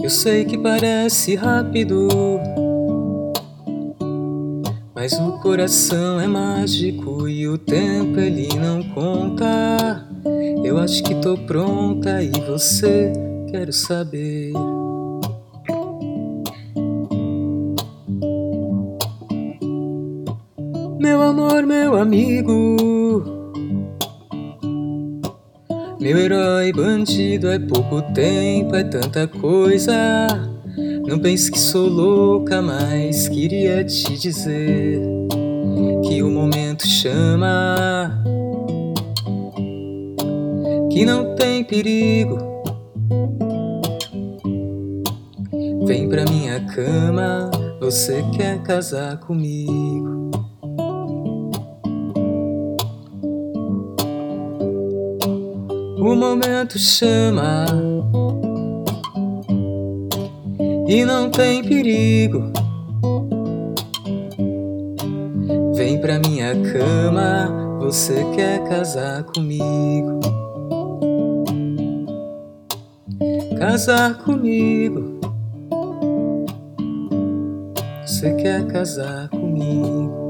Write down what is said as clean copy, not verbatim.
Eu sei que parece rápido, mas o coração é mágico e o tempo ele não conta. Eu acho que tô pronta e você, quero saber. Meu amor, meu amigo, meu herói bandido, é pouco tempo, é tanta coisa. Não pense que sou louca, mas queria te dizer que o momento chama, que não tem perigo. Vem pra minha cama, você quer casar comigo? O momento chama e não tem perigo. Vem pra minha cama, você quer casar comigo? Casar comigo? Você quer casar comigo?